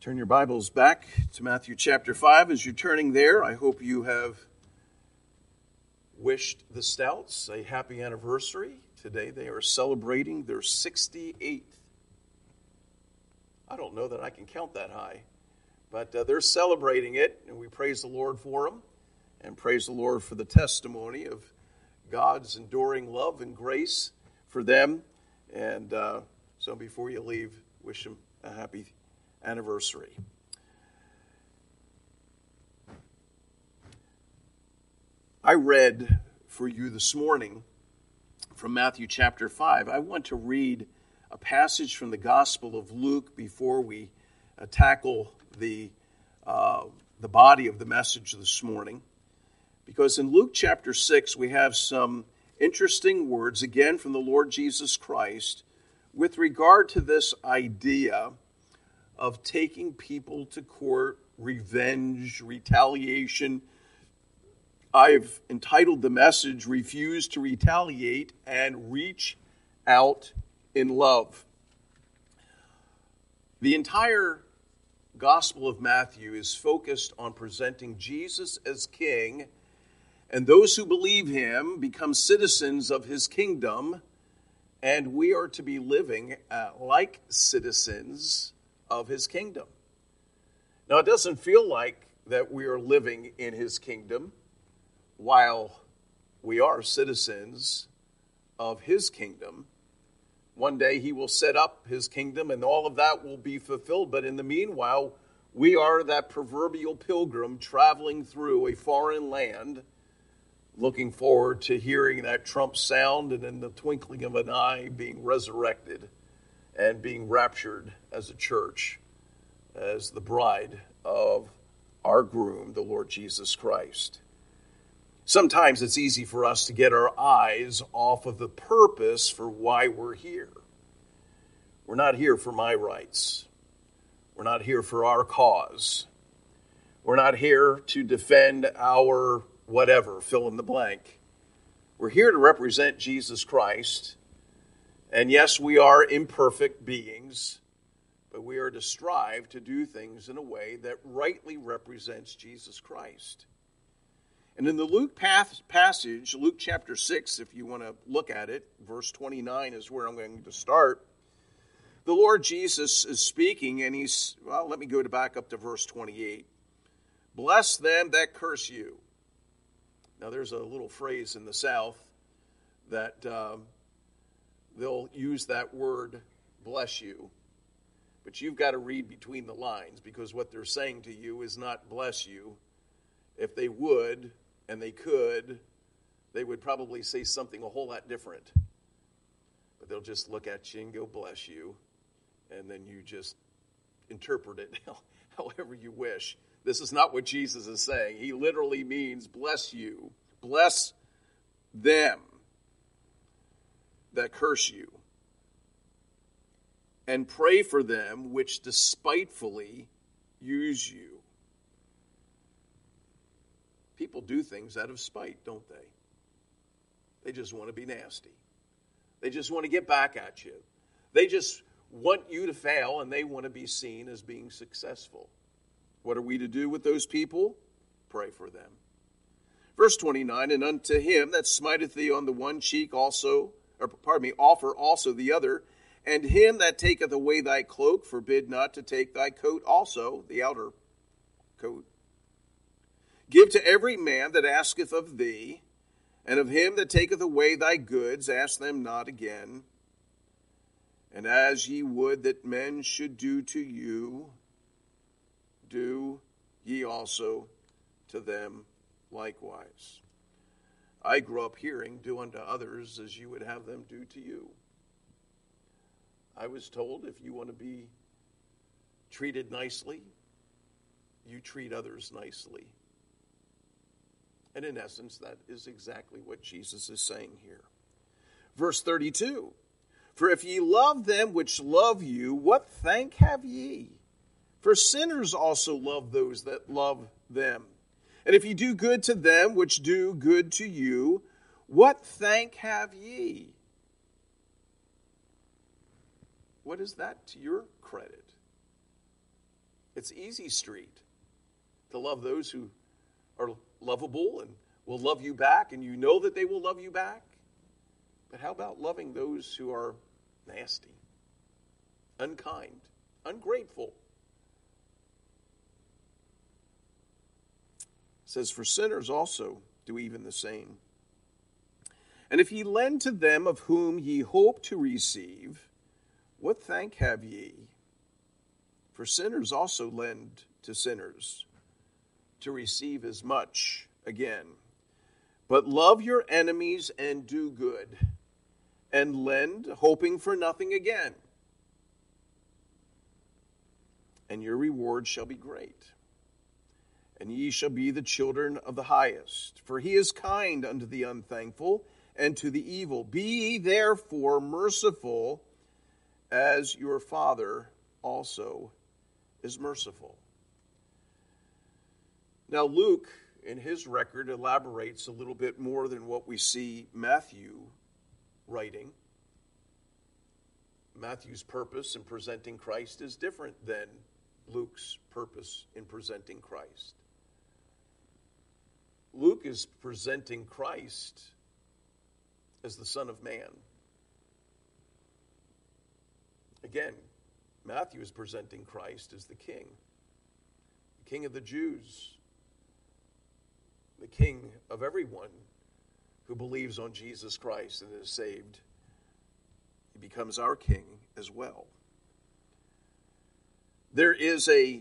Turn your Bibles back to Matthew chapter 5. As you're turning there, I hope you have wished the Stouts a happy anniversary. Today they are celebrating their 68th. I don't know that I can count that high, but they're celebrating it, and we praise the Lord for them, and praise the Lord for the testimony of God's enduring love and grace for them. And so before you leave, wish them a happy anniversary. I read for you this morning from Matthew chapter 5. I want to read a passage from the Gospel of Luke before we tackle the body of the message this morning. Because in Luke chapter 6, we have some interesting words, again from the Lord Jesus Christ, with regard to this idea of taking people to court, revenge, retaliation. I've entitled the message, Refuse to Retaliate and Reach Out in Love. The entire Gospel of Matthew is focused on presenting Jesus as King, and those who believe him become citizens of his kingdom, and we are to be living like citizens of his kingdom. Now, it doesn't feel like that we are living in his kingdom while we are citizens of his kingdom. One day he will set up his kingdom and all of that will be fulfilled. But in the meanwhile, we are that proverbial pilgrim traveling through a foreign land, looking forward to hearing that trump sound and in the twinkling of an eye being resurrected and being raptured as a church, as the bride of our groom, the Lord Jesus Christ. Sometimes it's easy for us to get our eyes off of the purpose for why we're here. We're not here for my rights. We're not here for our cause. We're not here to defend our whatever, fill in the blank. We're here to represent Jesus Christ. And yes, we are imperfect beings, but we are to strive to do things in a way that rightly represents Jesus Christ. And in the Luke passage, Luke chapter 6, if you want to look at it, verse 29 is where I'm going to start. The Lord Jesus is speaking, and let me go back up to verse 28. Bless them that curse you. Now, there's a little phrase in the South that they'll use that word, bless you. But you've got to read between the lines, because what they're saying to you is not bless you. If they would, and they could, they would probably say something a whole lot different. But they'll just look at you and go, bless you. And then you just interpret it however you wish. This is not what Jesus is saying. He literally means bless you. Bless them that curse you. And pray for them which despitefully use you. People do things out of spite, don't they? They just want to be nasty. They just want to get back at you. They just want you to fail, and they want to be seen as being successful. What are we to do with those people? Pray for them. Verse 29, and unto him that smiteth thee on the one cheek offer also the other, and him that taketh away thy cloak, forbid not to take thy coat also, the outer coat. Give to every man that asketh of thee, and of him that taketh away thy goods, ask them not again. And as ye would that men should do to you, do ye also to them likewise. I grew up hearing, do unto others as you would have them do to you. I was told if you want to be treated nicely, you treat others nicely. And in essence, that is exactly what Jesus is saying here. Verse 32, for if ye love them which love you, what thank have ye? For sinners also love those that love them. And if ye do good to them which do good to you, what thank have ye? What is that to your credit? It's easy street to love those who are lovable and will love you back, and you know that they will love you back. But how about loving those who are nasty, unkind, ungrateful? It says, for sinners also do even the same. And if ye lend to them of whom ye hope to receive, what thank have ye? For sinners also lend to sinners, to receive as much again. But love your enemies and do good, and lend, hoping for nothing again. And your reward shall be great. And ye shall be the children of the highest. For he is kind unto the unthankful and to the evil. Be ye therefore merciful, as your Father also is merciful. Now Luke, in his record, elaborates a little bit more than what we see Matthew writing. Matthew's purpose in presenting Christ is different than Luke's purpose in presenting Christ. Luke is presenting Christ as the Son of Man. Again, Matthew is presenting Christ as the King of the Jews, the King of everyone who believes on Jesus Christ and is saved. He becomes our King as well. There is a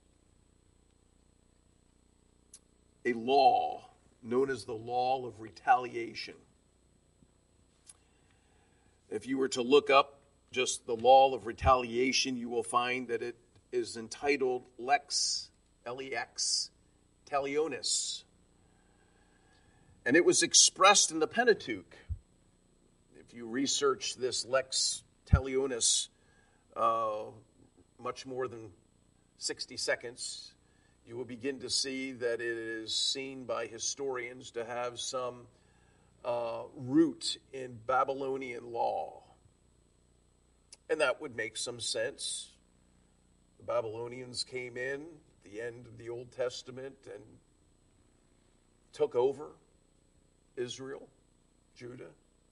law known as the law of retaliation. If you were to look up just the law of retaliation, you will find that it is entitled Lex, L-E-X, Talionis. And it was expressed in the Pentateuch. If you research this Lex Talionis much more than 60 seconds, you will begin to see that it is seen by historians to have some root in Babylonian law. And that would make some sense. The Babylonians came in at the end of the Old Testament and took over Israel, Judah.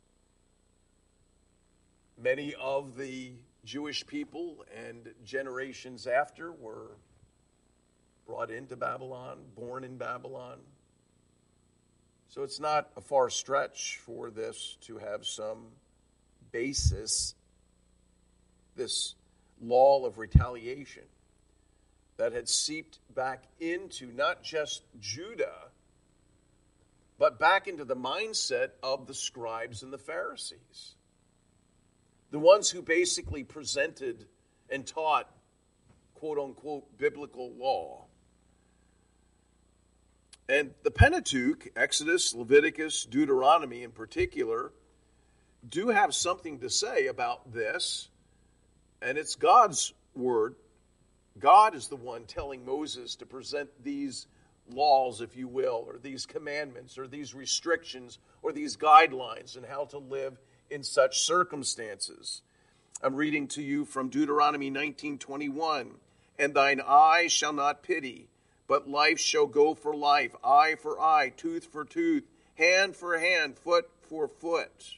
Many of the Jewish people and generations after were brought into Babylon, born in Babylon. So it's not a far stretch for this to have some basis, this law of retaliation that had seeped back into not just Judah, but back into the mindset of the scribes and the Pharisees. The ones who basically presented and taught, quote-unquote, biblical law. And the Pentateuch, Exodus, Leviticus, Deuteronomy in particular, do have something to say about this. And it's God's word. God is the one telling Moses to present these laws, if you will, or these commandments, or these restrictions, or these guidelines on how to live in such circumstances. I'm reading to you from Deuteronomy 19:21. And thine eye shall not pity, but life shall go for life, eye for eye, tooth for tooth, hand for hand, foot for foot.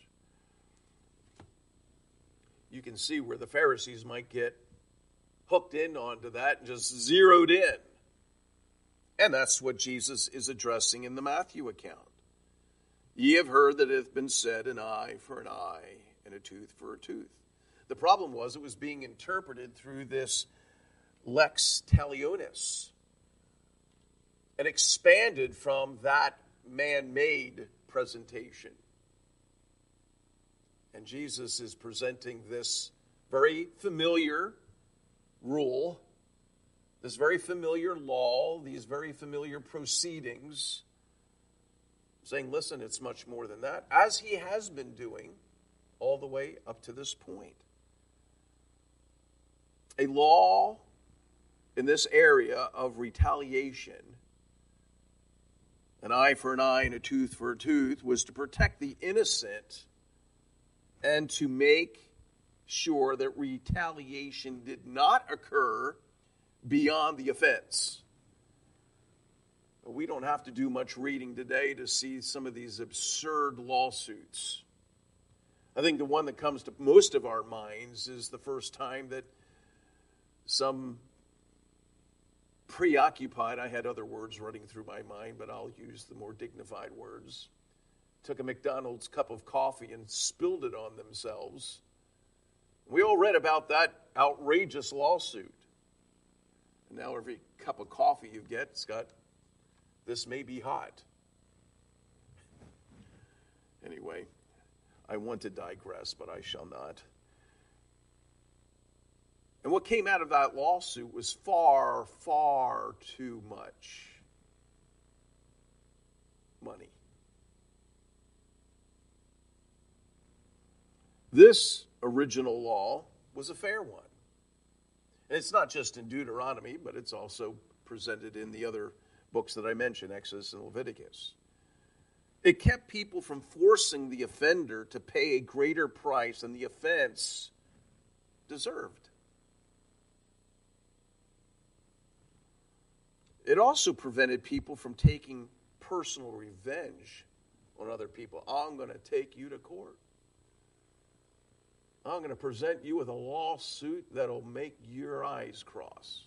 You can see where the Pharisees might get hooked in onto that and just zeroed in. And that's what Jesus is addressing in the Matthew account. Ye have heard that it hath been said, an eye for an eye, and a tooth for a tooth. The problem was it was being interpreted through this lex talionis and expanded from that man-made presentation. And Jesus is presenting this very familiar rule, this very familiar law, these very familiar proceedings, saying, listen, it's much more than that, as he has been doing all the way up to this point. A law in this area of retaliation, an eye for an eye and a tooth for a tooth, was to protect the innocent and to make sure that retaliation did not occur beyond the offense. We don't have to do much reading today to see some of these absurd lawsuits. I think the one that comes to most of our minds is the first time that some preoccupied, I had other words running through my mind, but I'll use the more dignified words, took a McDonald's cup of coffee and spilled it on themselves. We all read about that outrageous lawsuit. And now every cup of coffee you get, it's got, "This may be hot." Anyway, I want to digress, but I shall not. And what came out of that lawsuit was far, far too much money. This original law was a fair one. And it's not just in Deuteronomy, but it's also presented in the other books that I mentioned, Exodus and Leviticus. It kept people from forcing the offender to pay a greater price than the offense deserved. It also prevented people from taking personal revenge on other people. I'm going to take you to court. I'm going to present you with a lawsuit that'll make your eyes cross.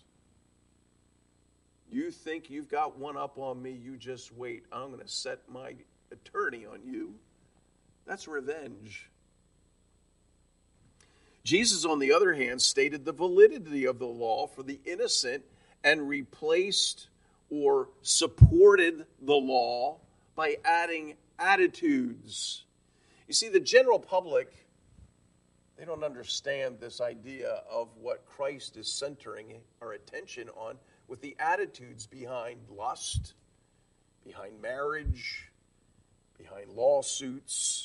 You think you've got one up on me, you just wait. I'm going to set my attorney on you. That's revenge. Jesus, on the other hand, stated the validity of the law for the innocent and replaced or supported the law by adding attitudes. You see, the general public, they don't understand this idea of what Christ is centering our attention on with the attitudes behind lust, behind marriage, behind lawsuits,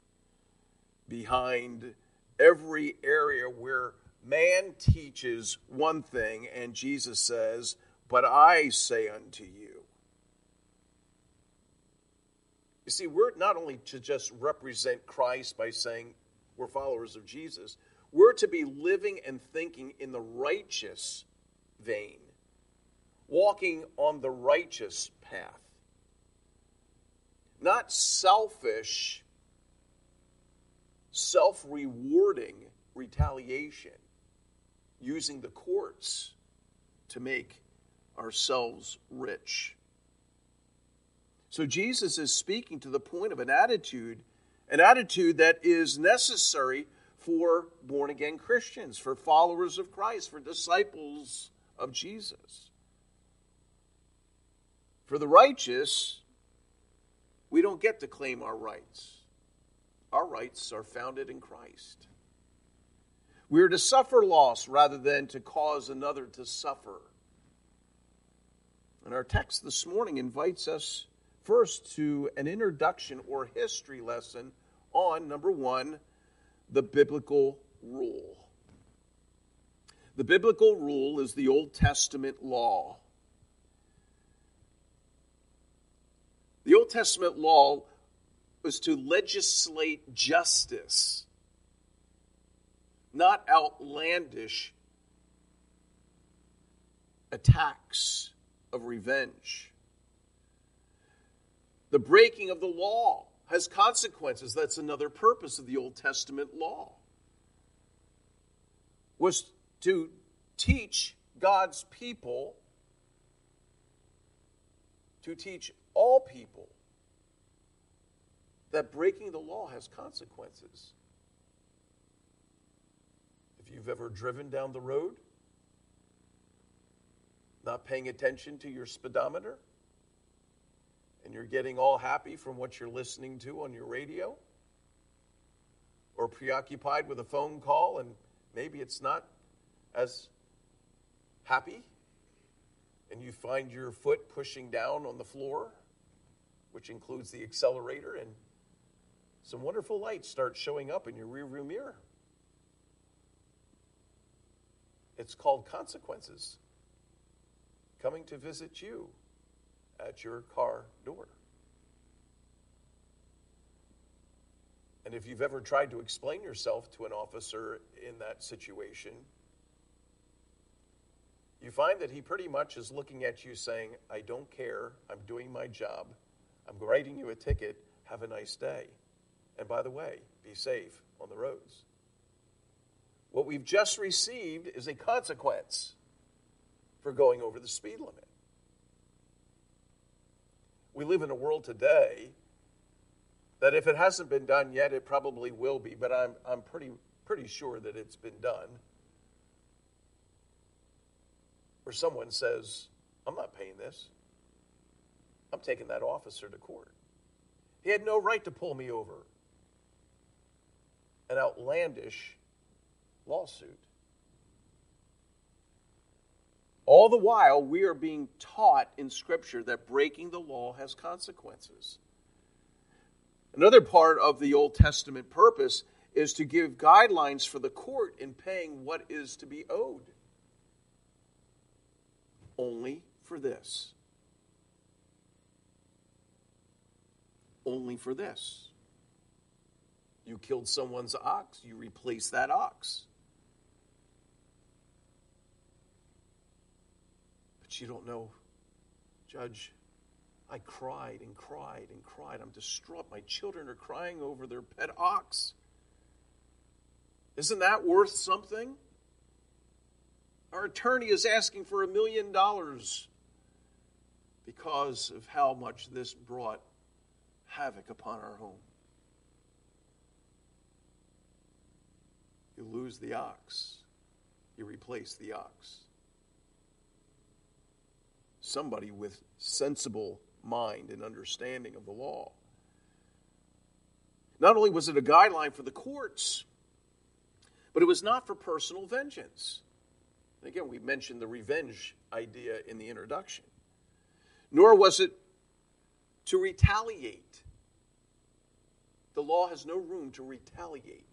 behind every area where man teaches one thing and Jesus says, "But I say unto you." You see, we're not only to just represent Christ by saying we're followers of Jesus, we're to be living and thinking in the righteous vein, walking on the righteous path. Not selfish, self-rewarding retaliation, using the courts to make ourselves rich. So Jesus is speaking to the point of an attitude that is necessary for born-again Christians, for followers of Christ, for disciples of Jesus. For the righteous, we don't get to claim our rights. Our rights are founded in Christ. We are to suffer loss rather than to cause another to suffer. And our text this morning invites us first to an introduction or history lesson on, number one, the biblical rule. The biblical rule is the Old Testament law. The Old Testament law was to legislate justice, not outlandish attacks of revenge. The breaking of the law has consequences. That's another purpose of the Old Testament law, was to teach God's people, to teach all people, that breaking the law has consequences. If you've ever driven down the road, not paying attention to your speedometer, and you're getting all happy from what you're listening to on your radio, or preoccupied with a phone call and maybe it's not as happy, and you find your foot pushing down on the floor, which includes the accelerator, and some wonderful lights start showing up in your rearview mirror. It's called consequences coming to visit you at your car door. And if you've ever tried to explain yourself to an officer in that situation, you find that he pretty much is looking at you saying, I don't care, I'm doing my job, I'm writing you a ticket, have a nice day. And by the way, be safe on the roads. What we've just received is a consequence for going over the speed limit. We live in a world today that if it hasn't been done yet, it probably will be, but I'm pretty sure that it's been done. Where someone says, I'm not paying this. I'm taking that officer to court. He had no right to pull me over. An outlandish lawsuit. All the while, we are being taught in Scripture that breaking the law has consequences. Another part of the Old Testament purpose is to give guidelines for the court in paying what is to be owed. Only for this. Only for this. You killed someone's ox, you replace that ox. But you don't know, Judge, I cried and cried and cried. I'm distraught. My children are crying over their pet ox. Isn't that worth something? Our attorney is asking for $1 million because of how much this brought havoc upon our home. You lose the ox, you replace the ox. Somebody with sensible mind and understanding of the law. Not only was it a guideline for the courts, but it was not for personal vengeance. Again, we mentioned the revenge idea in the introduction. Nor was it to retaliate. The law has no room to retaliate.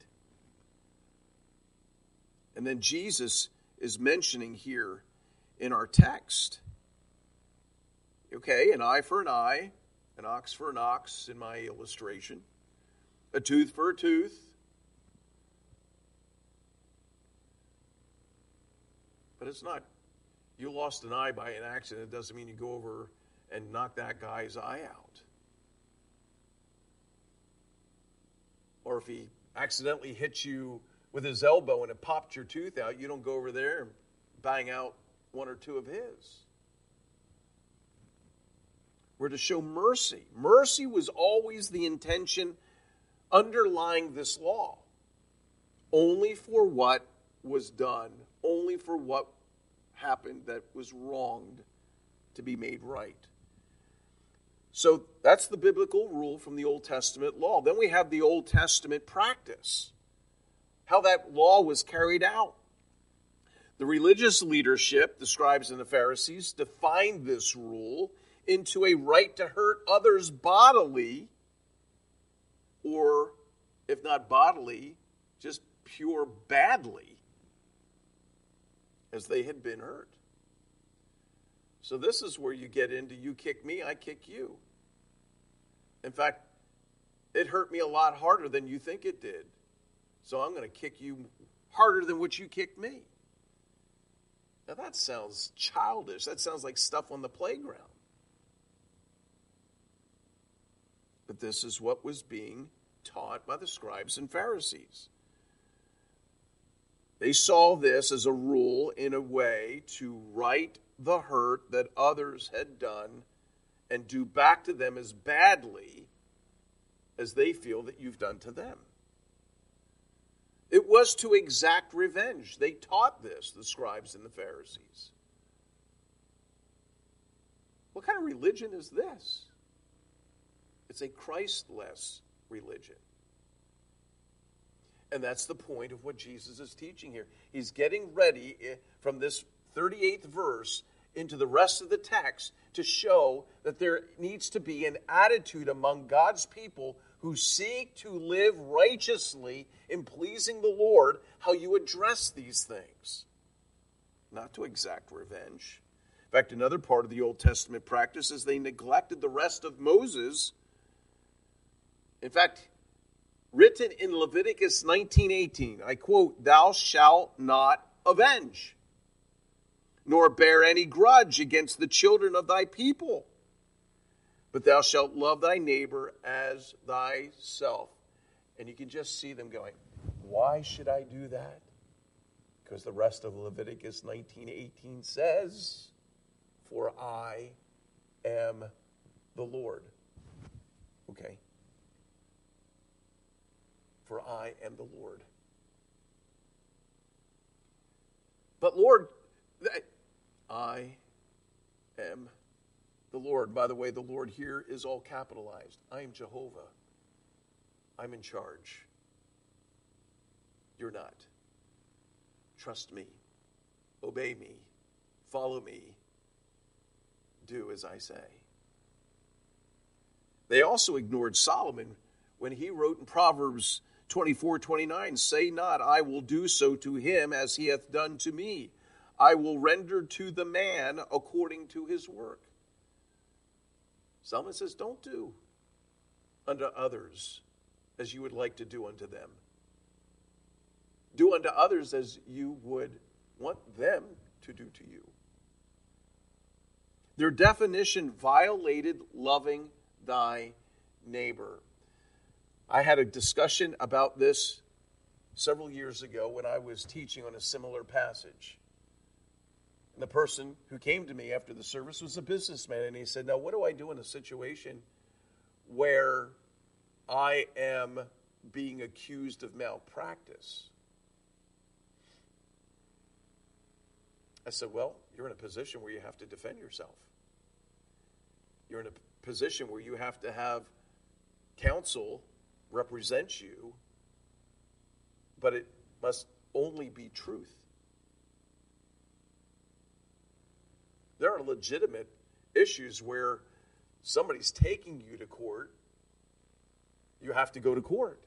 And then Jesus is mentioning here in our text, okay, an eye for an eye, an ox for an ox in my illustration, a tooth for a tooth. But it's not, you lost an eye by an accident, it doesn't mean you go over and knock that guy's eye out. Or if he accidentally hits you with his elbow and it popped your tooth out, you don't go over there and bang out one or two of his. We're to show mercy. Mercy was always the intention underlying this law. Only for what was done, only for what happened that was wronged to be made right. So that's the biblical rule from the Old Testament law. Then we have the Old Testament practice, how that law was carried out. The religious leadership, the scribes and the Pharisees, defined this rule into a right to hurt others bodily, or if not bodily, just pure badly, as they had been hurt. So this is where you get into you kick me, I kick you. In fact, it hurt me a lot harder than you think it did. So I'm going to kick you harder than what you kicked me. Now that sounds childish. That sounds like stuff on the playground. But this is what was being taught by the scribes and Pharisees. They saw this as a rule in a way to right the hurt that others had done and do back to them as badly as they feel that you've done to them. It was to exact revenge. They taught this, the scribes and the Pharisees. What kind of religion is this? It's a Christless religion. And that's the point of what Jesus is teaching here. He's getting ready from this 38th verse into the rest of the text to show that there needs to be an attitude among God's people who seek to live righteously in pleasing the Lord, how you address these things. Not to exact revenge. In fact, another part of the Old Testament practice is they neglected the rest of Moses. In fact, written in Leviticus 19:18, I quote, "Thou shalt not avenge." nor bear any grudge against the children of thy people. But thou shalt love thy neighbor as thyself. And you can just see them going, why should I do that? Because the rest of Leviticus 19:18 says, for I am the Lord. Okay. For I am the Lord. But Lord, I am the Lord. By the way, the Lord here is all capitalized. I am Jehovah. I'm in charge. You're not. Trust me. Obey me. Follow me. Do as I say. They also ignored Solomon when he wrote in Proverbs 24:29, say not, I will do so to him as he hath done to me. I will render to the man according to his work. Solomon says, don't do unto others as you would like to do unto them. Do unto others as you would want them to do to you. Their definition violated loving thy neighbor. I had a discussion about this several years ago when I was teaching on a similar passage. And the person who came to me after the service was a businessman, and he said, now what do I do in a situation where I am being accused of malpractice? I said, well, you're in a position where you have to defend yourself. You're in a position where you have to have counsel represent you, but it must only be truth. There are legitimate issues where somebody's taking you to court. You have to go to court.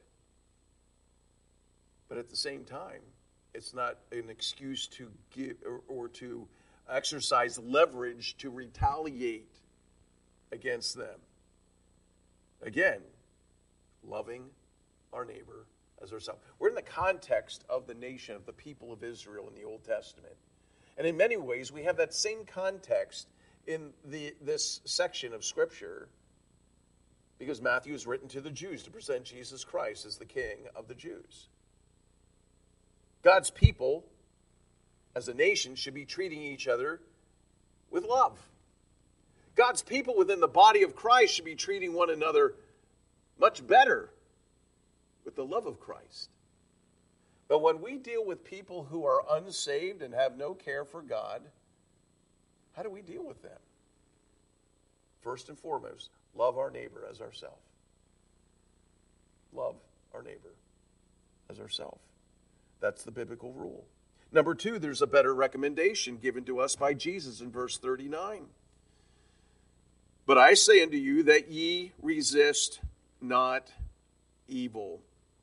But at the same time, it's not an excuse to give or to exercise leverage to retaliate against them. Again, loving our neighbor as ourselves. We're in the context of the nation, of the people of Israel in the Old Testament. And in many ways, we have that same context in this section of Scripture because Matthew is written to the Jews to present Jesus Christ as the King of the Jews. God's people, as a nation, should be treating each other with love. God's people within the body of Christ should be treating one another much better with the love of Christ. But when we deal with people who are unsaved and have no care for God, how do we deal with them? First and foremost, love our neighbor as ourselves. Love our neighbor as ourselves. That's the biblical rule. Number two, there's a better recommendation given to us by Jesus in verse 39. But I say unto you that ye resist not evil.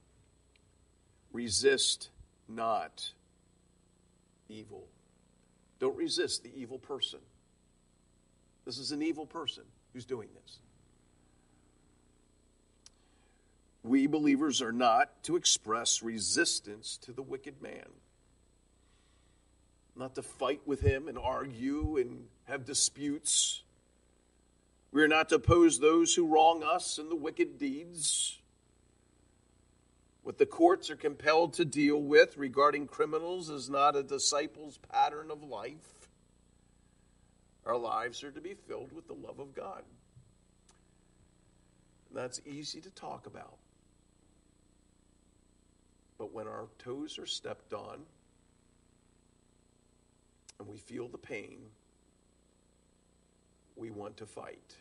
Resist not evil. Don't resist the evil person. This is an evil person who's doing this. We believers are not to express resistance to the wicked man. Not to fight with him and argue and have disputes. We are not to oppose those who wrong us in the wicked deeds. What the courts are compelled to deal with regarding criminals is not a disciple's pattern of life. Our lives are to be filled with the love of God. And that's easy to talk about. But when our toes are stepped on and we feel the pain, we want to fight.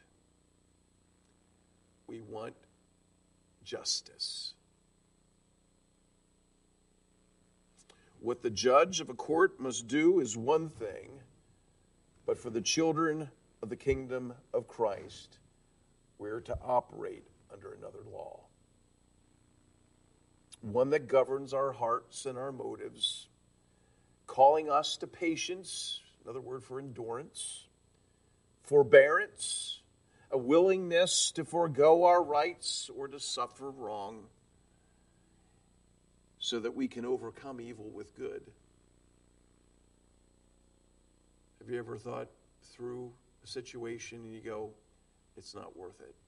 We want justice. What the judge of a court must do is one thing, but for the children of the kingdom of Christ, we're to operate under another law. One that governs our hearts and our motives, calling us to patience, another word for endurance, forbearance, a willingness to forego our rights or to suffer wrong, so that we can overcome evil with good. Have you ever thought through a situation and you go, it's not worth it?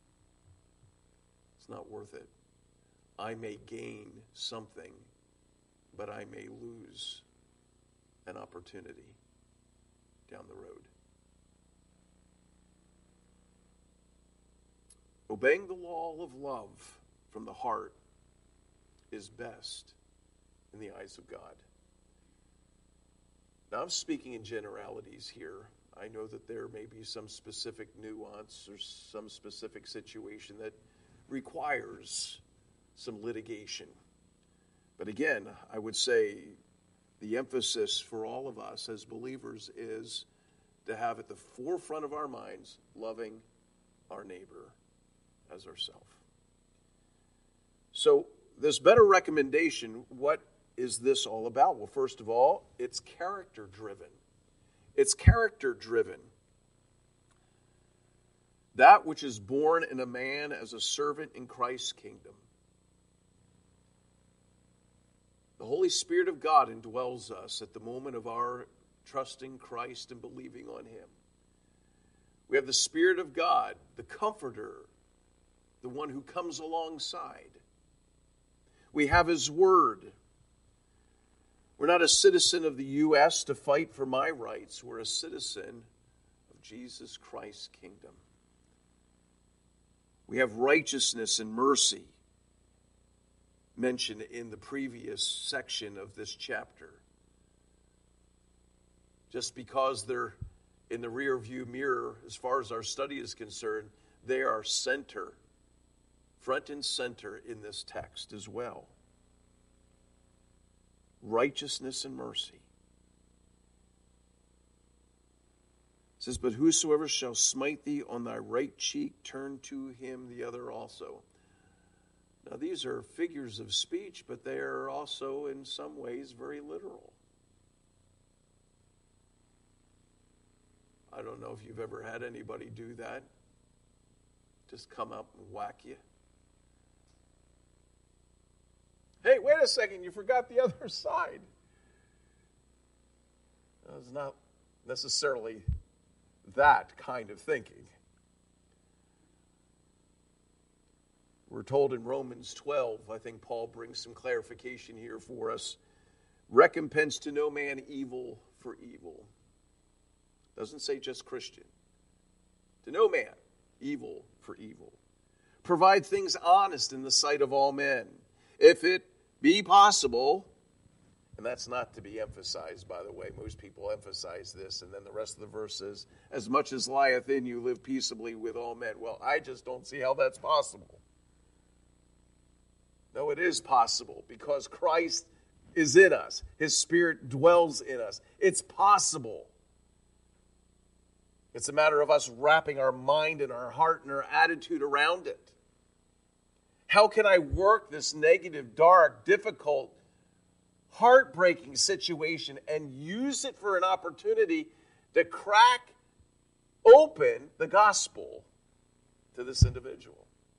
It's not worth it. I may gain something, but I may lose an opportunity down the road. Obeying the law of love from the heart is best in the eyes of God. Now, I'm speaking in generalities here. I know that there may be some specific nuance or some specific situation that requires some litigation. But again, I would say the emphasis for all of us as believers is to have at the forefront of our minds loving our neighbor as ourselves. So this better recommendation, what is this all about? Well, first of all, it's character driven. It's character driven. That which is born in a man as a servant in Christ's kingdom. The Holy Spirit of God indwells us at the moment of our trusting Christ and believing on Him. We have the Spirit of God, the Comforter, the one who comes alongside. We have His Word. We're not a citizen of the U.S. to fight for my rights. We're a citizen of Jesus Christ's kingdom. We have righteousness and mercy mentioned in the previous section of this chapter. Just because they're in the rear view mirror, as far as our study is concerned, they are front and center in this text as well. Righteousness and mercy. It says, but whosoever shall smite thee on thy right cheek, turn to him the other also. Now these are figures of speech, but they are also in some ways very literal. I don't know if you've ever had anybody do that. Just come up and whack you. Hey, wait a second, you forgot the other side. It's not necessarily that kind of thinking. We're told in Romans 12, I think Paul brings some clarification here for us. Recompense to no man evil for evil. Doesn't say just Christian. To no man evil for evil. Provide things honest in the sight of all men. If it be possible, and that's not to be emphasized, by the way. Most people emphasize this, and then the rest of the verse says, as much as lieth in you, live peaceably with all men. Well, I just don't see how that's possible. No, it is possible, because Christ is in us. His Spirit dwells in us. It's possible. It's a matter of us wrapping our mind and our heart and our attitude around it. How can I work this negative, dark, difficult, heartbreaking situation and use it for an opportunity to crack open the gospel to this individual?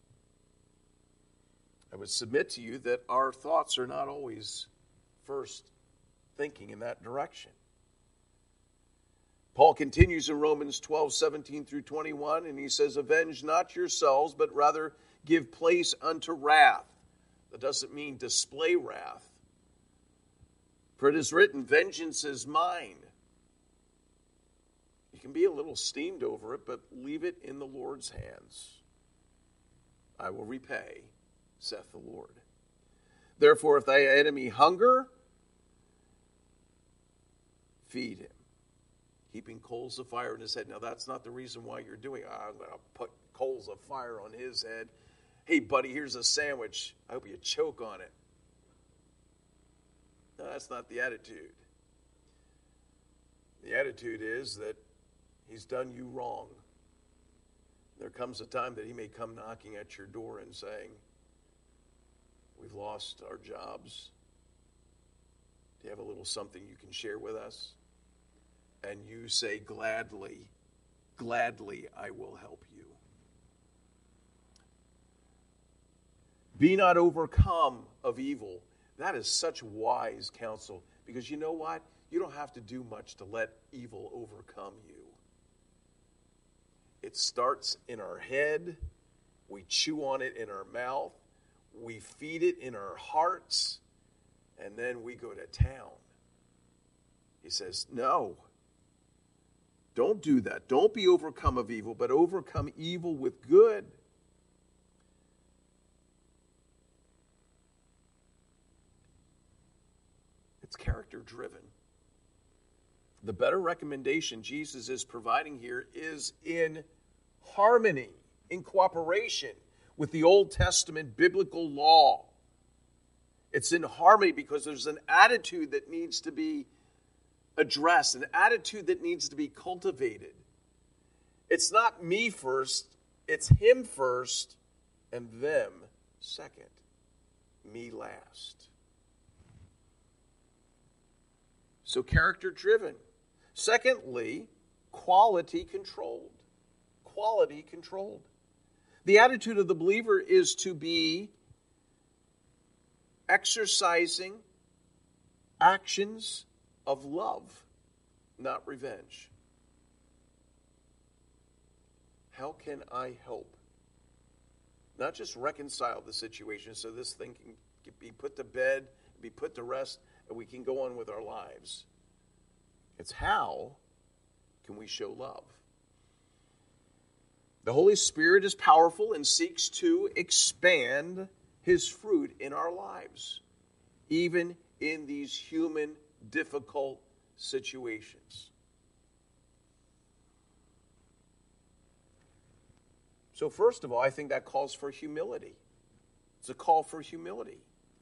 I would submit to you that our thoughts are not always first thinking in that direction. Paul continues in Romans 12, 17 through 21, and he says, avenge not yourselves, but rather give place unto wrath. That doesn't mean display wrath. For it is written, vengeance is mine. You can be a little steamed over it, but leave it in the Lord's hands. I will repay, saith the Lord. Therefore, if thy enemy hunger, feed him, heaping coals of fire in his head. Now, that's not the reason why you're doing it. I'm going to put coals of fire on his head. Hey, buddy, here's a sandwich. I hope you choke on it. No, that's not the attitude. The attitude is that he's done you wrong. There comes a time that he may come knocking at your door and saying, we've lost our jobs. Do you have a little something you can share with us? And you say, gladly, I will help you. Be not overcome of evil. That is such wise counsel. Because you know what? You don't have to do much to let evil overcome you. It starts in our head. We chew on it in our mouth. We feed it in our hearts. And then we go to town. He says, no. Don't do that. Don't be overcome of evil, but overcome evil with good. It's character driven. The better recommendation Jesus is providing here is in harmony, in cooperation with the Old Testament biblical law. It's in harmony because there's an attitude that needs to be addressed, an attitude that needs to be cultivated. It's not me first, it's him first, and them second, me last. So character driven. Secondly, quality controlled. Quality controlled. The attitude of the believer is to be exercising actions of love, not revenge. How can I help? Not just reconcile the situation so this thing can be put to bed, be put to rest, and we can go on with our lives. It's how can we show love? The Holy Spirit is powerful and seeks to expand his fruit in our lives, even in these human, difficult situations. So first of all, I think that calls for humility. It's a call for humility.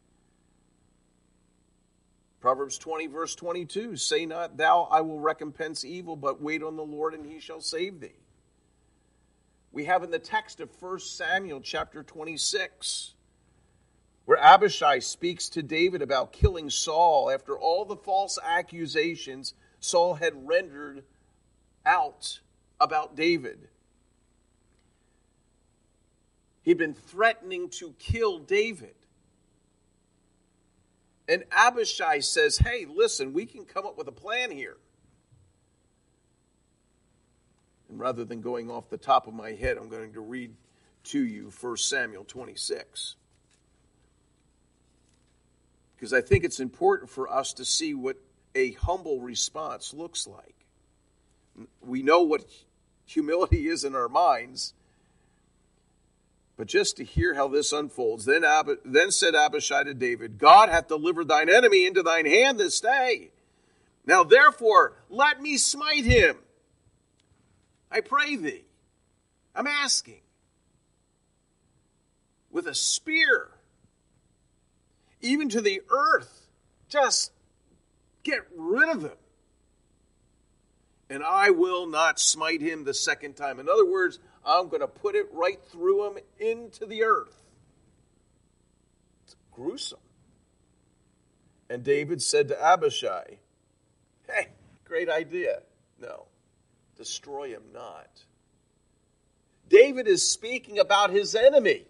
Proverbs 20, verse 22, say not thou, I will recompense evil, but wait on the Lord, and he shall save thee. We have in the text of 1 Samuel chapter 26, where Abishai speaks to David about killing Saul after all the false accusations Saul had rendered out about David. He'd been threatening to kill David. And Abishai says, hey, listen, we can come up with a plan here. And rather than going off the top of my head, I'm going to read to you 1 Samuel 26. Because I think it's important for us to see what a humble response looks like. We know what humility is in our minds, but just to hear how this unfolds. Then said Abishai to David, God hath delivered thine enemy into thine hand this day. Now therefore, let me smite him. I pray thee. I'm asking. With a spear. Even to the earth. Just get rid of him. And I will not smite him the second time. In other words, I'm going to put it right through him into the earth. It's gruesome. And David said to Abishai, hey, great idea. No, destroy him not. David is speaking about his enemy.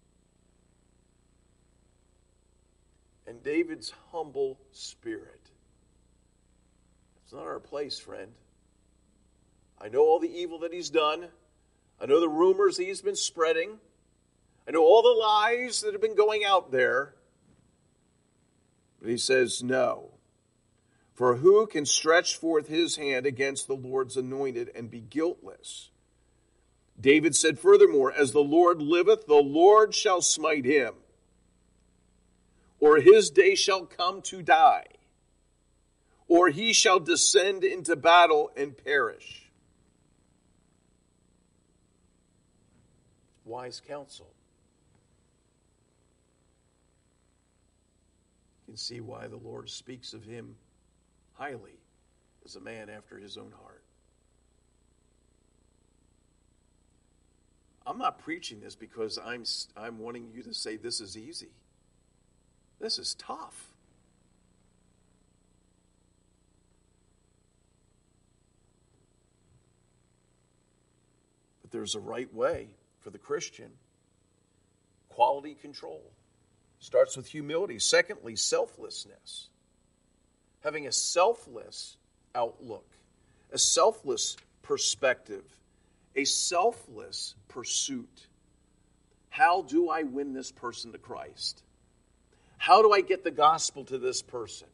And David's humble spirit. It's not our place, friend. I know all the evil that he's done. I know the rumors he's been spreading. I know all the lies that have been going out there. But he says, no. For who can stretch forth his hand against the Lord's anointed and be guiltless? David said furthermore, as the Lord liveth, the Lord shall smite him, or his day shall come to die, or he shall descend into battle and perish. Wise counsel. You can see why the Lord speaks of him highly as a man after his own heart. I'm not preaching this because I'm wanting you to say this is easy. This is tough. But there's a right way for the Christian. Quality control starts with humility. Secondly, selflessness. having a selfless outlook, a selfless perspective, a selfless pursuit. How do I win this person to Christ? How do I get the gospel to this person?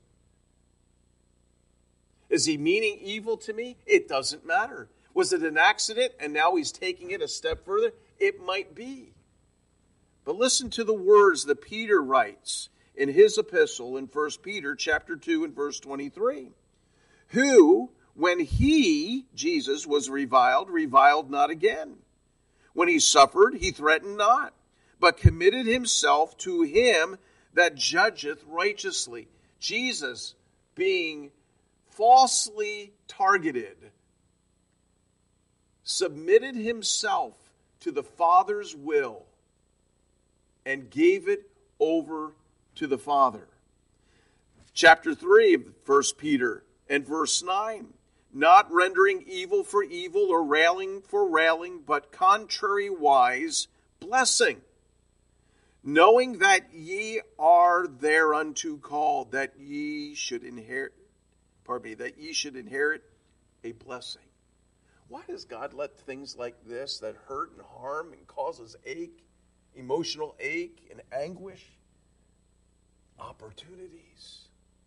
Is he meaning evil to me? It doesn't matter. Was it an accident and now he's taking it a step further? It might be. But listen to the words that Peter writes in his epistle in 1 Peter chapter 2 and verse 23. Who, when he, Jesus, was reviled not again. When he suffered, he threatened not, but committed himself to him that judgeth righteously. Jesus, being falsely targeted, submitted himself to the Father's will and gave it over to the Father. Chapter 3 of 1 Peter and verse 9. Not rendering evil for evil or railing for railing, but contrariwise blessing, knowing that ye are thereunto called, that ye should inherit a blessing. Why does God let things like this that hurt and harm and causes ache, emotional ache and anguish? Opportunities.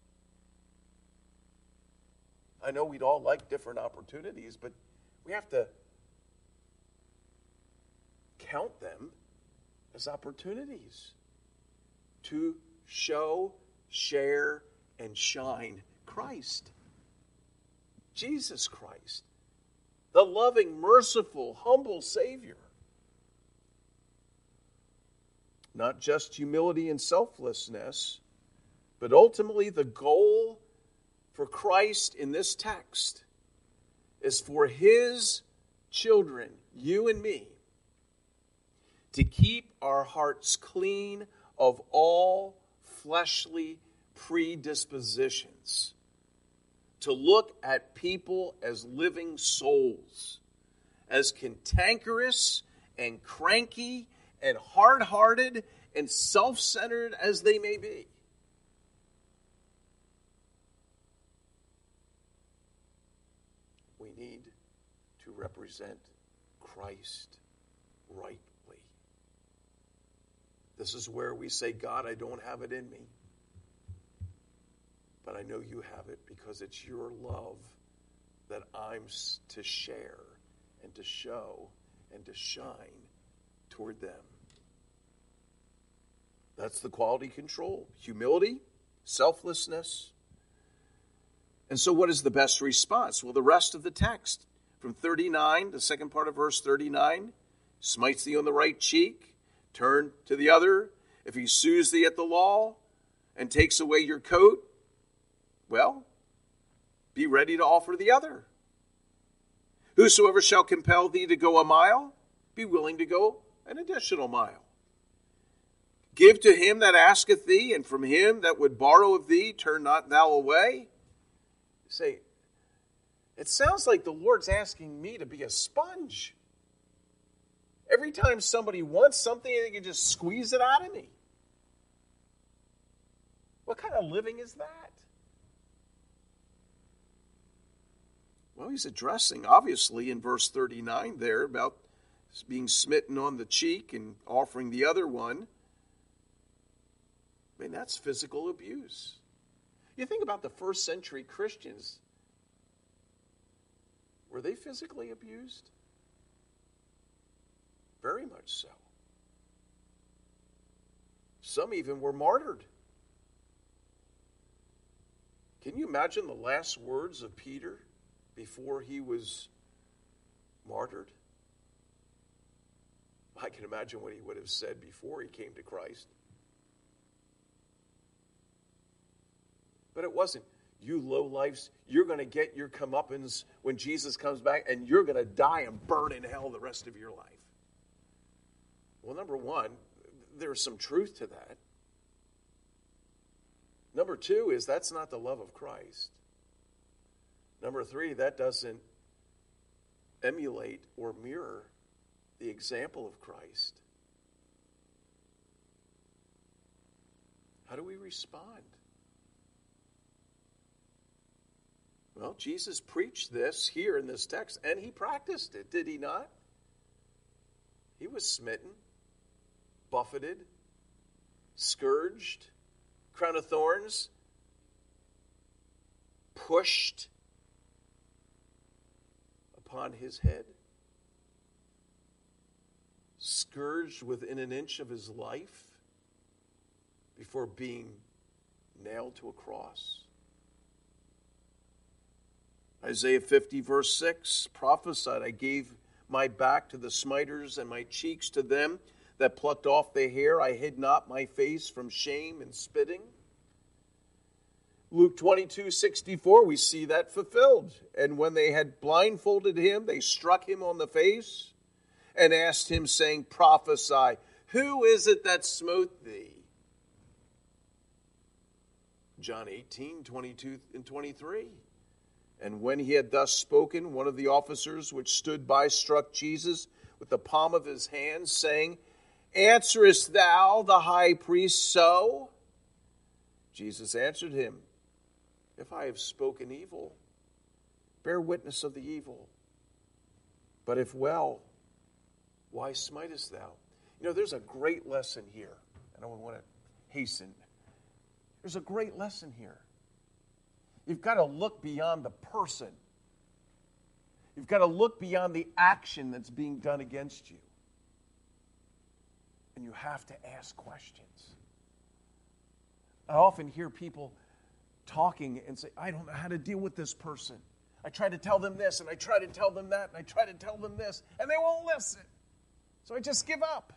I know we'd all like different opportunities, but we have to count them as opportunities to show, share, and shine Christ. Jesus Christ. The loving, merciful, humble Savior. Not just humility and selflessness, but ultimately the goal for Christ in this text is for his children, you and me, to keep our hearts clean of all fleshly predispositions, to look at people as living souls, as cantankerous and cranky and hard-hearted and self-centered as they may be. We need to represent Christ rightly. This is where we say, God, I don't have it in me, but I know you have it because it's your love that I'm to share and to show and to shine toward them. That's the quality control. Humility, selflessness. And so what is the best response? Well, the rest of the text, from 39, the second part of verse 39, smites thee on the right cheek, turn to the other. If he sues thee at the law and takes away your coat, well, be ready to offer the other. Whosoever shall compel thee to go a mile, be willing to go an additional mile. Give to him that asketh thee, and from him that would borrow of thee, turn not thou away. Say, it sounds like the Lord's asking me to be a sponge. Every time somebody wants something, they can just squeeze it out of me. What kind of living is that? Well, he's addressing, obviously, in verse 39 there, about being smitten on the cheek and offering the other one. I mean, that's physical abuse. You think about the first century Christians. Were they physically abused? Very much so. Some even were martyred. Can you imagine the last words of Peter before he was martyred? I can imagine what he would have said before he came to Christ. But it wasn't, you lowlifes, you're going to get your comeuppance when Jesus comes back, and you're going to die and burn in hell the rest of your life. Well, number one, there's some truth to that. Number two is that's not the love of Christ. Number three, that doesn't emulate or mirror the example of Christ. How do we respond? Well, Jesus preached this here in this text, and he practiced it, did he not? He was smitten, buffeted, scourged, crown of thorns, pushed upon his head, scourged within an inch of his life before being nailed to a cross. Isaiah 50, verse 6, prophesied, I gave my back to the smiters and my cheeks to them that plucked off the hair. I hid not my face from shame and spitting. Luke 22:64, we see that fulfilled. And when they had blindfolded him, they struck him on the face and asked him, saying, prophesy, who is it that smote thee? John 18:22 and 23. And when he had thus spoken, one of the officers which stood by struck Jesus with the palm of his hand, saying, answerest thou the high priest so? Jesus answered him, if I have spoken evil, bear witness of the evil. But if well, why smitest thou? You know, there's a great lesson here. I don't want to hasten. There's a great lesson here. You've got to look beyond the person. You've got to look beyond the action that's being done against you. And you have to ask questions. I often hear people talking and say, I don't know how to deal with this person. I try to tell them this, and I try to tell them that, and I try to tell them this, and they won't listen. So I just give up.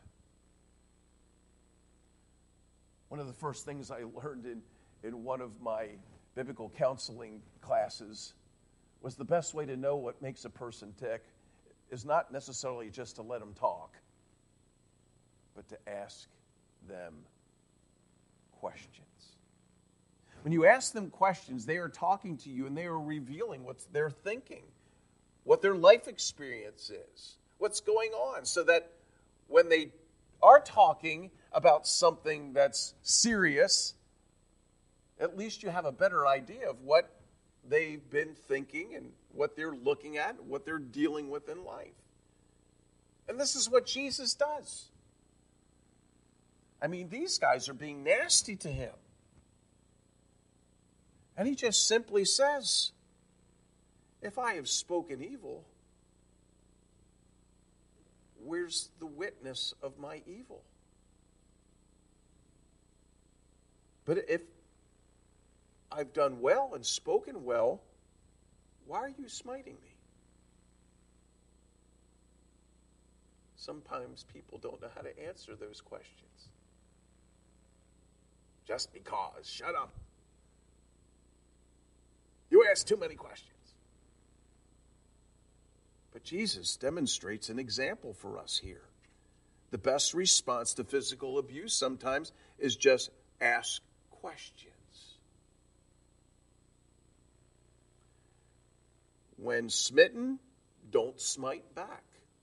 One of the first things I learned in one of my biblical counseling classes was the best way to know what makes a person tick is not necessarily just to let them talk, but to ask them questions. When you ask them questions, they are talking to you and they are revealing what they're thinking, what their life experience is, what's going on, so that when they are talking about something that's serious, at least you have a better idea of what they've been thinking and what they're looking at, what they're dealing with in life. And this is what Jesus does. I mean, these guys are being nasty to him. And he just simply says, if I have spoken evil, where's the witness of my evil? But if I've done well and spoken well, why are you smiting me? Sometimes people don't know how to answer those questions. Just because. Shut up. You ask too many questions. But Jesus demonstrates an example for us here. The best response to physical abuse sometimes is just ask questions. When smitten, don't smite back.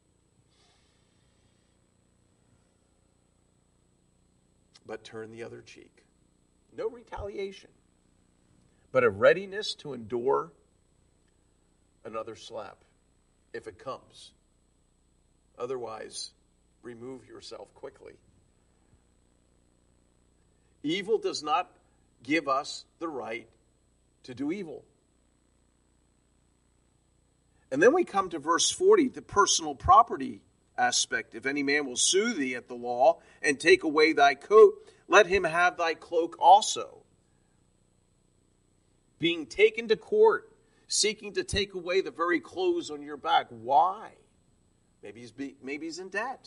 But turn the other cheek. No retaliation, but a readiness to endure another slap if it comes. Otherwise, remove yourself quickly. Evil does not give us the right to do evil. And then we come to verse 40, the personal property aspect. If any man will sue thee at the law and take away thy coat, let him have thy cloak also. Being taken to court, seeking to take away the very clothes on your back. Why? Maybe he's in debt.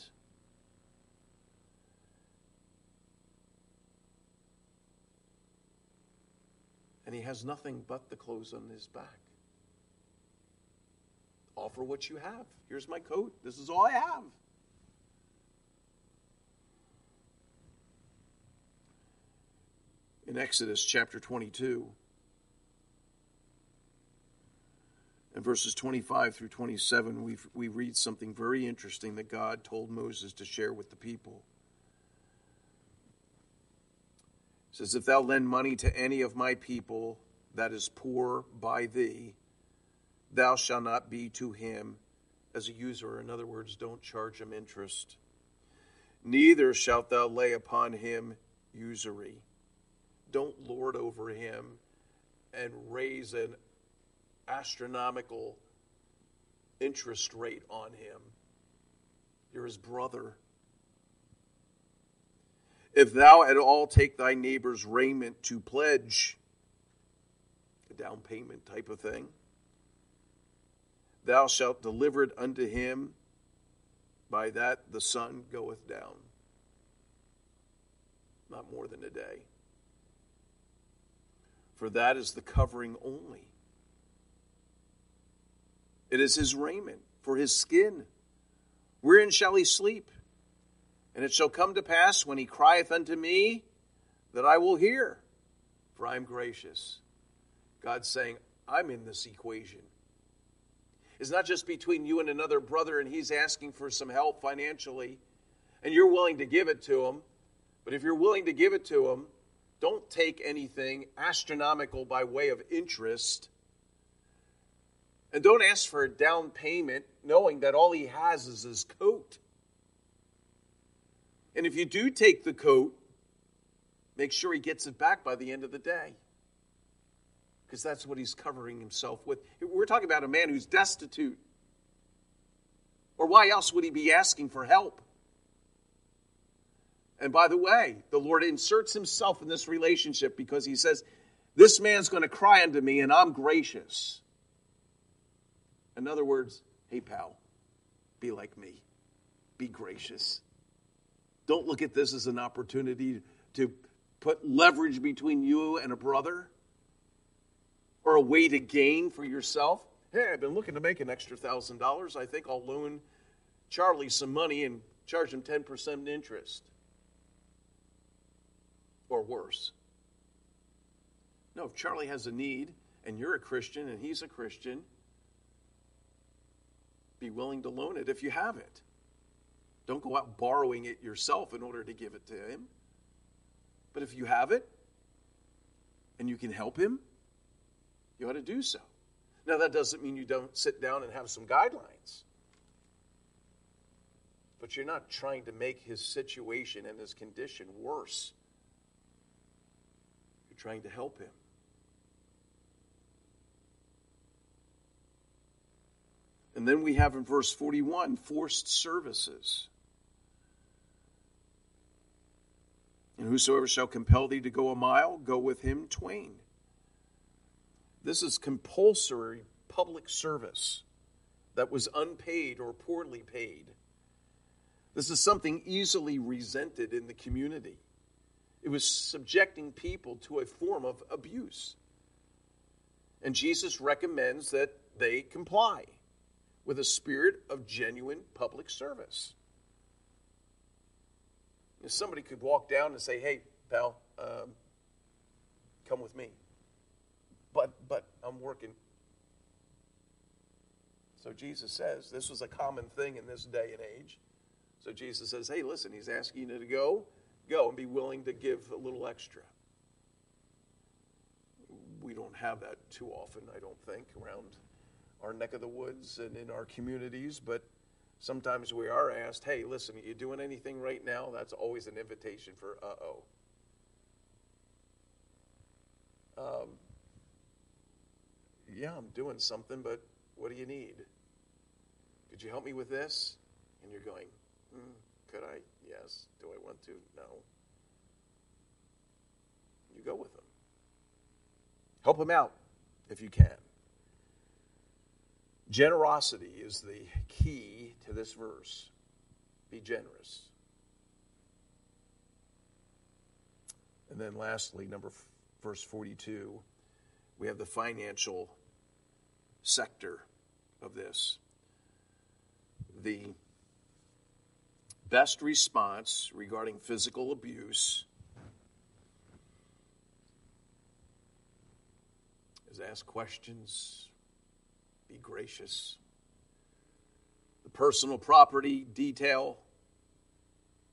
And he has nothing but the clothes on his back. Offer what you have. Here's my coat. This is all I have. In Exodus chapter 22, in verses 25 through 27, we read something very interesting that God told Moses to share with the people. It says, if thou lend money to any of my people, that is poor by thee, thou shalt not be to him as a usurer. In other words, don't charge him interest. Neither shalt thou lay upon him usury. Don't lord over him and raise an astronomical interest rate on him. You're his brother. If thou at all take thy neighbor's raiment to pledge, a down payment type of thing, thou shalt deliver it unto him, by that the sun goeth down. Not more than a day. For that is the covering only. It is his raiment, for his skin. Wherein shall he sleep? And it shall come to pass, when he crieth unto me, that I will hear, for I am gracious. God's saying, I'm in this equation. It's not just between you and another brother, and he's asking for some help financially, and you're willing to give it to him. But if you're willing to give it to him, don't take anything astronomical by way of interest. And don't ask for a down payment, knowing that all he has is his coat. And if you do take the coat, make sure he gets it back by the end of the day. Because that's what he's covering himself with. We're talking about a man who's destitute. Or why else would he be asking for help? And by the way, the Lord inserts himself in this relationship because he says, this man's going to cry unto me and I'm gracious. In other words, hey pal, be like me. Be gracious. Don't look at this as an opportunity to put leverage between you and a brother or a way to gain for yourself. Hey, I've been looking to make an extra $1,000. I think I'll loan Charlie some money and charge him 10% interest. Or worse. No, if Charlie has a need and you're a Christian and he's a Christian, be willing to loan it if you have it. Don't go out borrowing it yourself in order to give it to him. But if you have it and you can help him, you ought to do so. Now, that doesn't mean you don't sit down and have some guidelines. But you're not trying to make his situation and his condition worse. You're trying to help him. And then we have in verse 41, forced services. And whosoever shall compel thee to go a mile, go with him twain. This is compulsory public service that was unpaid or poorly paid. This is something easily resented in the community. It was subjecting people to a form of abuse. And Jesus recommends that they comply with a spirit of genuine public service. If somebody could walk down and say, hey, pal, come with me. But I'm working. So Jesus says, this was a common thing in this day and age. So Jesus says, hey, listen, he's asking you to go and be willing to give a little extra. We don't have that too often, I don't think, around our neck of the woods and in our communities, but sometimes we are asked, hey, listen, are you doing anything right now? That's always an invitation for yeah, I'm doing something, but what do you need? Could you help me with this? And you're going, could I? Yes. Do I want to? No. You go with them. Help them out if you can. Generosity is the key to this verse. Be generous. And then lastly, verse 42, we have the financial sector of this. The best response regarding physical abuse is ask questions, be gracious. The personal property detail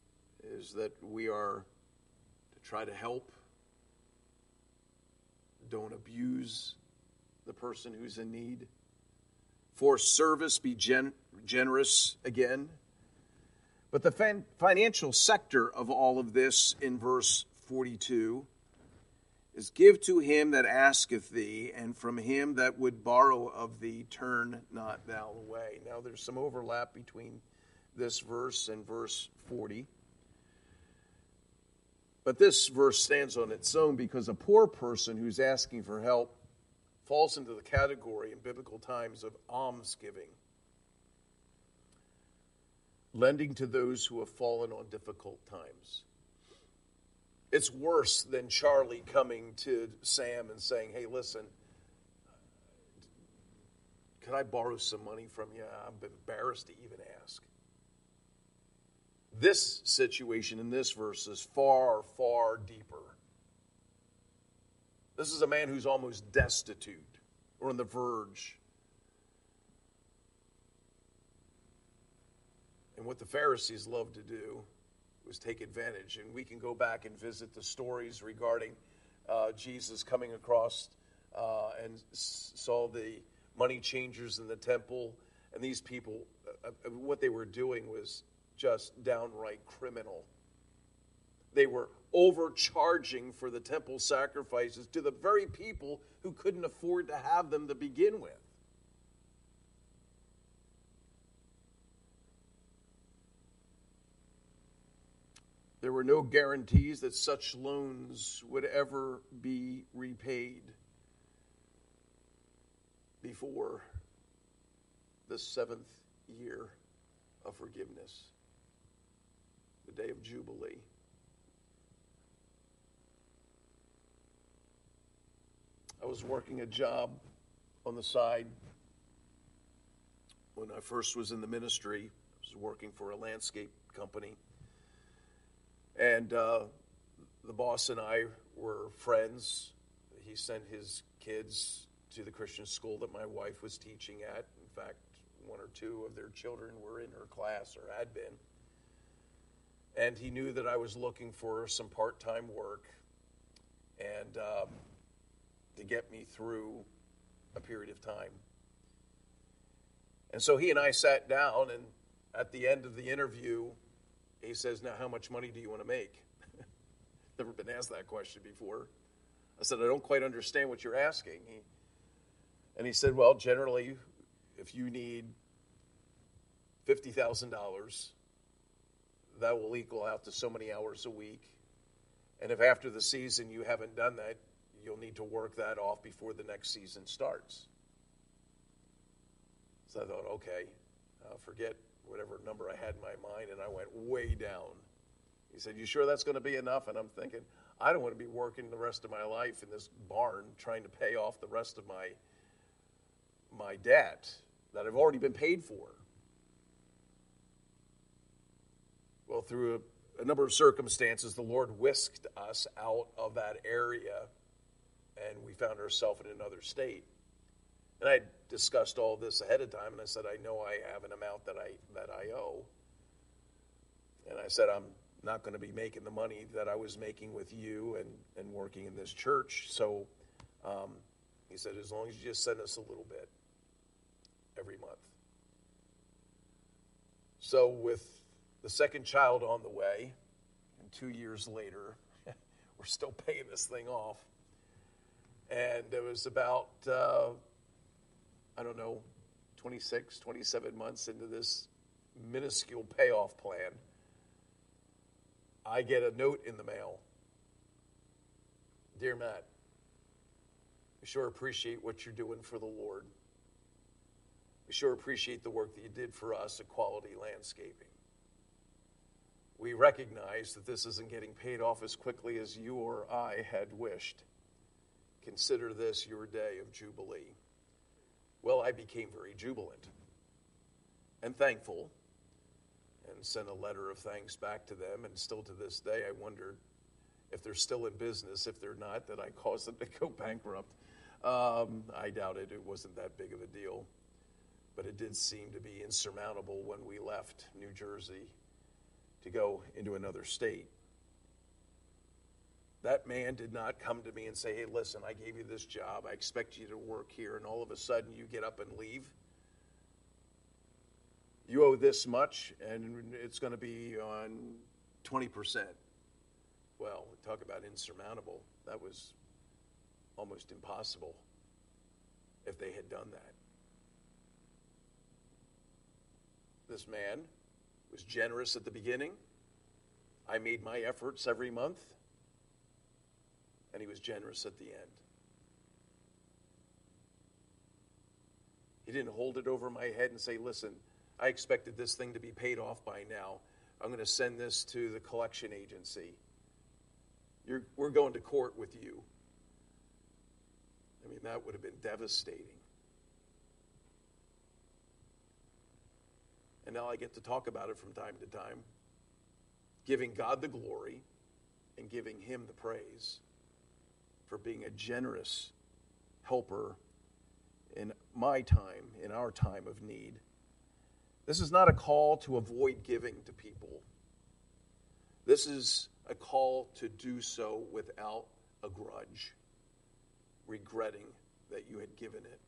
is that we are to try to help, Don't abuse the person who's in need. For service, be generous again. But the financial sector of all of this in verse 42 is give to him that asketh thee, and from him that would borrow of thee turn not thou away. Now there's some overlap between this verse and verse 40. But this verse stands on its own because a poor person who's asking for help falls into the category in biblical times of almsgiving, lending to those who have fallen on difficult times. It's worse than Charlie coming to Sam and saying, hey, listen, can I borrow some money from you? I'm embarrassed to even ask. This situation in this verse is far, far deeper. This is a man who's almost destitute or on the verge. And what the Pharisees loved to do was take advantage. And we can go back and visit the stories regarding Jesus coming across and saw the money changers in the temple. And these people, what they were doing was just downright criminal. They were overcharging for the temple sacrifices to the very people who couldn't afford to have them to begin with. There were no guarantees that such loans would ever be repaid before the 7th year of forgiveness, the day of Jubilee. I was working a job on the side when I first was in the ministry. I was working for a landscape company. And the boss and I were friends. He sent his kids to the Christian school that my wife was teaching at. In fact, one or two of their children were in her class or had been. And he knew that I was looking for some part-time work and to get me through a period of time. And so he and I sat down, and at the end of the interview, he says, now, how much money do you want to make? Never been asked that question before. I said, I don't quite understand what you're asking. And he said, well, generally, if you need $50,000, that will equal out to so many hours a week. And if after the season you haven't done that, you'll need to work that off before the next season starts. So I thought, okay, forget whatever number I had in my mind, and I went way down. He said, you sure that's going to be enough? And I'm thinking, I don't want to be working the rest of my life in this barn trying to pay off the rest of my debt that I've already been paid for. Well, through a number of circumstances, the Lord whisked us out of that area, and we found ourselves in another state. And I discussed all this ahead of time, and I said, I know I have an amount that I owe. And I said, I'm not going to be making the money that I was making with you and working in this church. So he said, as long as you just send us a little bit every month. So with the second child on the way, and 2 years later, we're still paying this thing off. And it was about 26, 27 months into this minuscule payoff plan, I get a note in the mail. Dear Matt, we sure appreciate what you're doing for the Lord. We sure appreciate the work that you did for us at Quality Landscaping. We recognize that this isn't getting paid off as quickly as you or I had wished. Consider this your day of Jubilee. Well, I became very jubilant and thankful and sent a letter of thanks back to them. And still to this day, I wonder if they're still in business. If they're not, that I caused them to go bankrupt. I doubt it. It wasn't that big of a deal. But it did seem to be insurmountable when we left New Jersey to go into another state. That man did not come to me and say, hey, listen, I gave you this job. I expect you to work here. And all of a sudden you get up and leave. You owe this much, and it's going to be on 20%. Well, talk about insurmountable. That was almost impossible if they had done that. This man was generous at the beginning. I made my efforts every month, and he was generous at the end. He didn't hold it over my head and say, listen, I expected this thing to be paid off by now. I'm going to send this to the collection agency. We're going to court with you. I mean, that would have been devastating. And now I get to talk about it from time to time, giving God the glory and giving him the praise for being a generous helper in my time, in our time of need. This is not a call to avoid giving to people. This is a call to do so without a grudge, regretting that you had given it.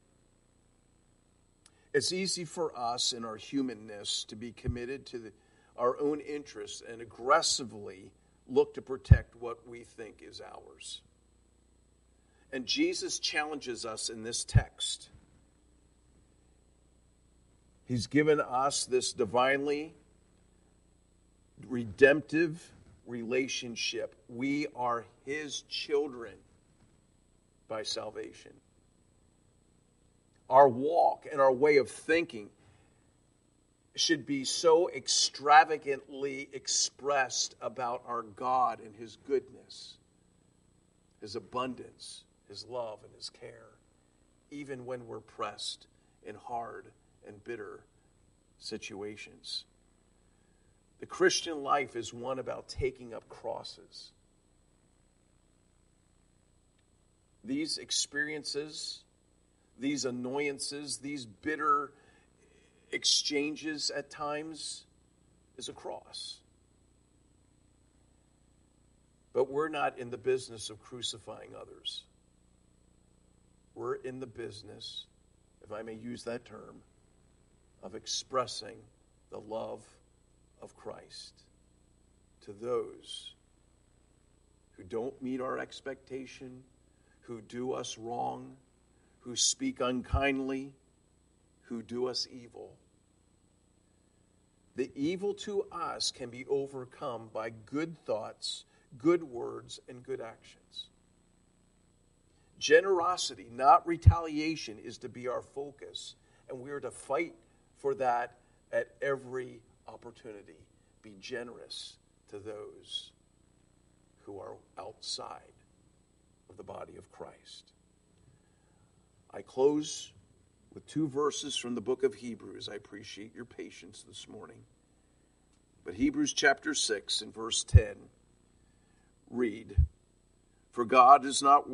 It's easy for us in our humanness to be committed to our own interests and aggressively look to protect what we think is ours. And Jesus challenges us in this text. He's given us this divinely redemptive relationship. We are his children by salvation. Our walk and our way of thinking should be so extravagantly expressed about our God and his goodness, his abundance, his love, and his care, even when we're pressed in hard and bitter situations. The Christian life is one about taking up crosses. These experiences, these annoyances, these bitter exchanges at times is a cross. But we're not in the business of crucifying others. We're in the business, if I may use that term, of expressing the love of Christ to those who don't meet our expectation, who do us wrong, who speak unkindly, who do us evil. The evil to us can be overcome by good thoughts, good words, and good actions. Generosity, not retaliation, is to be our focus, and we are to fight for that at every opportunity. Be generous to those who are outside of the body of Christ. I close with 2 verses from the book of Hebrews. I appreciate your patience this morning. But Hebrews chapter 6 and verse 10 read, For God is not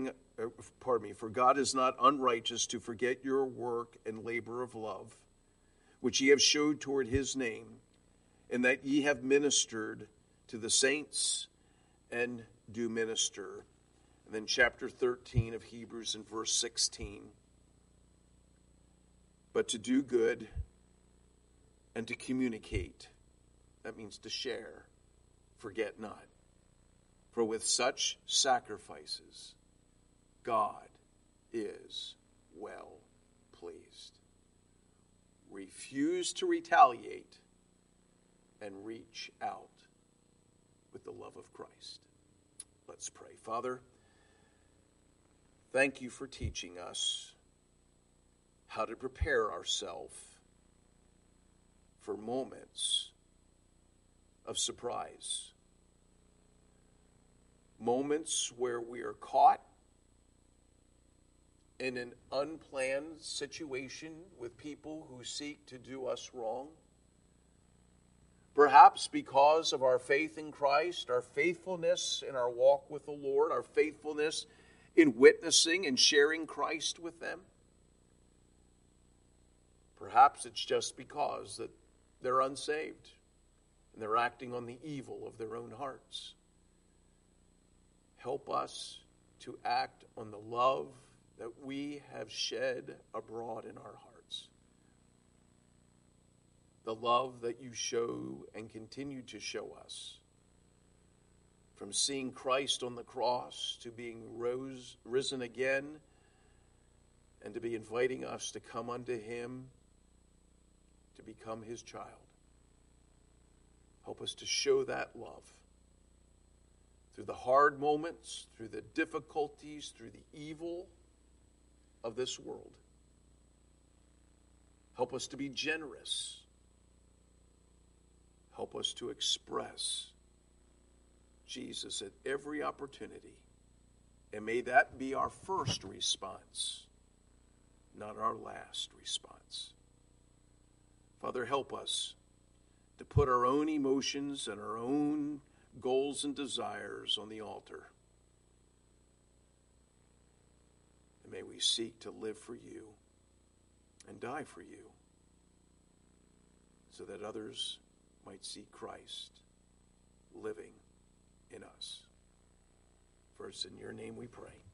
unrighteous to forget your work and labor of love, which ye have showed toward his name, and that ye have ministered to the saints and do minister. And then chapter 13 of Hebrews and verse 16. But to do good and to communicate, that means to share, forget not. For with such sacrifices, God is well pleased. Refuse to retaliate and reach out with the love of Christ. Let's pray. Father, thank you for teaching us how to prepare ourselves for moments of surprise. Moments where we are caught in an unplanned situation with people who seek to do us wrong. Perhaps because of our faith in Christ, our faithfulness in our walk with the Lord, our faithfulness in witnessing and sharing Christ with them. Perhaps it's just because that they're unsaved and they're acting on the evil of their own hearts. help us to act on the love that we have shed abroad in our hearts. The love that you show and continue to show us. From seeing Christ on the cross to being risen again, and to be inviting us to come unto him, to become his child. Help us to show that love through the hard moments, through the difficulties, through the evil of this world. Help us to be generous. Help us to express Jesus at every opportunity. And may that be our first response, not our last response. Father, help us to put our own emotions and our own goals and desires on the altar. And may we seek to live for you and die for you, so that others might see Christ living in us. For it's in your name we pray.